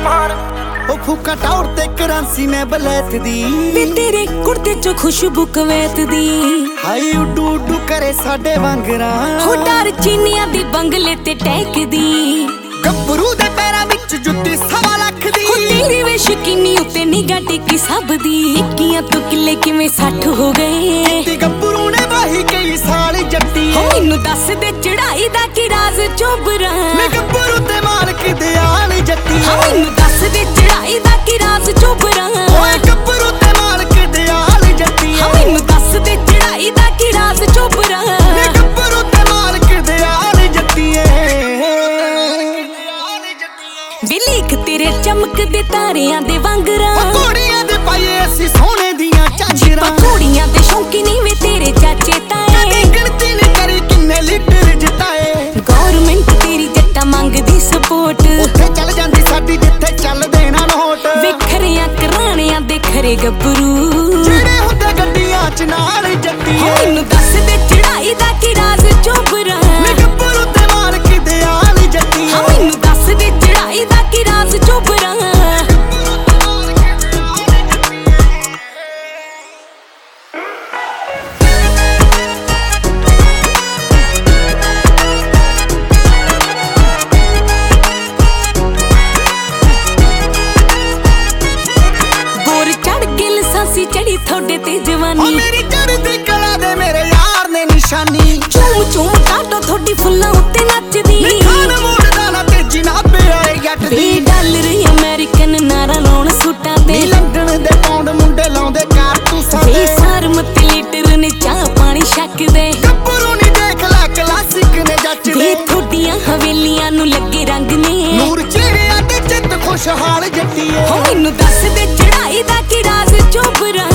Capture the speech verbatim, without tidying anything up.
ਸਮਾਨ ਉਹ ਫੂਕਾ ਟੌਰ ਤੇ ਕਰੰਸੀ ਮੈਂ ਬਲੈਤ ਦੀ ਵੇ ਤੇਰੇ ਕੁੜਤੇ ਚੋਂ ਖੁਸ਼ਬੂ ਕਵੈਤ ਦੀ ਹਾਈ ਉੱਡੂ ਉੱਡੂ ਕਰੇ ਸਾਡੇ ਵਾਂਗਰਾਂ ਹੋ ਡਰ ਚੀਨੀਆਂ ਦੀ ਬੰਗਲੇ ਤੇ ਟੈਕਦੀ ਗੱਭਰੂ ਦੇ ਪੈਰਾਂ ਵਿੱਚ ਜੁੱਤੀ ਸਵਾ ਲੱਖ ਦੀ ਹੋ ਤੇਰੀ ਵੇ ਸ਼ਕੀਨੀ ਉੱਤੇ ਨਿਗਾਹ ਟਿੱਕੀ ਸਭ ਦੀ ਇੱਕੀਆਂ ਤੋਂ ਕਿੱਲੇ ਕਿਵੇਂ ਸੱਠ ਹੋ ਗਏ ਤੇ ਗੱਭਰੂ ਨੇ ਵਾਹੀ ਕਈ ਸਾਲ ਜੱਟੀ ਹੋ ਮੈਨੂੰ ਦੱਸ ਦੇ ਚੜਾਈ ਦਾ ਕੀ ਰਾਜ਼ ਚੋਬਰਾਂ ਮੈਂ ਗੱਭਰੂ ਤੇ ਮਾਲਕ ਦੇ ਆਲ ਜੱਟੀ ਹਾਂ ਮੈਨੂੰ ਦੱਸ ਦੇ ਚੜਾਈ ਦਾ ਕੀ ਰਾਜ਼ ਚੋਬਰਾਂ ਓਏ ਗੱਭਰੂ ਤੇ ਮਾਲਕ ਦੇ ਆਲ ਜੱਟੀ ਹਾਂ ਮੈਨੂੰ ਦੱਸ ਦੇ ਚੜਾਈ ਦਾ ਕੀ ਰਾਜ਼ ਚੋਬਰਾਂ ਮੈਂ ਗੱਭਰੂ ਤੇ ਮਾਲਕ ਦੇ ਆਲ ਜੱਟੀ ਵੇ ਲੀਕ ਤੇਰੇ ਚਮਕਦੇ ਤਾਰਿਆਂ ਦੇ ਵਾਂਗਰਾਂ ਘੋੜੀਆਂ ਦੇ ਪਾਏ ਅਸੀਂ ਸੋਨੇ ਦੀਆਂ ਝਾਂਜਰਾਂ ਘੋੜੀਆਂ ਦੇ ਸ਼ੌਂਕੀ ਨਹੀਂ ਵੇ ਤੇਰੇ ਚਾਚੇ ਤਾਏ ਗਿਣਤੀ ਨੇ ਕਰੀ ਕਿੰਨੇ ਲੀਟਰ ਜਿਤਾਏ ਗੌਰਮੈਂਟ ਤੇਰੀ ਜੱਟਾਂ ਮੰਗਦੀ ਸਪੋਰਟ ਉੱਥੇ ਚੱਲ ਜਾਂਦੀ ਸਾਡੀ ਜਿੱਥੇ ਚੱਲਦੇ ਨਾ ਨੋਟ ਵੇਖਰਿਆਂ ਕਰਾਣਿਆਂ ਦੇ ਖਰੇ ਗੱਭਰੂ ਜਿਹੜੇ ਹੁੰਦੇ ਗੱਡੀਆਂ ਚ ਨਾਲ ਜੱਟੀ ਮੈਨੂੰ ਦੱਸ ਦੇ ਚੜਾਈ ਦਾ ਕੀ ਰਾਜ਼ ਚੋਬਰਾਂ ਮੈਂ ਗੱਭਰੂ ਤੇ ਮਾਲਕ ਦੇ ਆਲ ਜੱਟੀ ਹਾਂ ਮੈਨੂੰ ਦੱਸ ਦੇ ਚੜਾਈ ਦਾ ਕੀ ਰਾਜ਼ ਚੋਬਰਾਂ ਸਾਂਸੀ ਚੜੀ ਥੋੜੇ ਤੇ ਜਵਾਨੀ ਮੇਰੀ ਚੜ੍ਹਦੀ ਕਲਾ ਦੇ ਮੇਰੇ ਯਾਰ ਨੇ ਨਿਸ਼ਾਨੀ ਚੂਮ ਚੂਮ ਕਾਟੋ ਥੋੜੀ ਫੁੱਲਾਂ ਉੱਤੇ ਨੱਚਦੀ ਮੈਂ ਖਾਨ ਮੋੜਦਾ ਨਾ ਤੇਜੀ ਨਾ ਪਿਆਏ ਜੱਟ ਦੀ ਵੀਹ ਡਾਲਰ ਅਮਰੀਕਨ ਨਾਰਾ ਲਾਉਣ ਸੂਟਾਂ ਤੇ ਨੀ ਲੰਡਨ ਦੇ ਪੌਂਡ ਮੁੰਡੇ ਲਾਉਂਦੇ ਕਾਰਤੂਸਾਂ ਵੇ ਤੇ ਸਾਰਮਤ ਲੀਟਰ ਨੇ ਚਾਹ ਪਾਣੀ ਛਕਦੇ ਗੱਭਰੂ ਨੀ ਦੇਖ ਲੈ ਕਲਾਸਿਕ ਨੇ ਜੱਚਦੇ ਵੇ ਥੋਡੀਆਂ ਹਵੇਲੀਆਂ ਨੂੰ ਲੱਗੇ ਰੰਗ ਨੇ ਨੂਰ ਚਿਹਰਿਆਂ ਤੇ ਚਿੱਤ ਖੁਸ਼ਹਾਲ ਜੱਟੀਏ ਹੋ ਮੈਨੂੰ ਦੱਸ ਦੇ ਚੜਾਈ ਦਾ ਕੀ ਰਾਜ਼ ਚੋਬਰਾਂ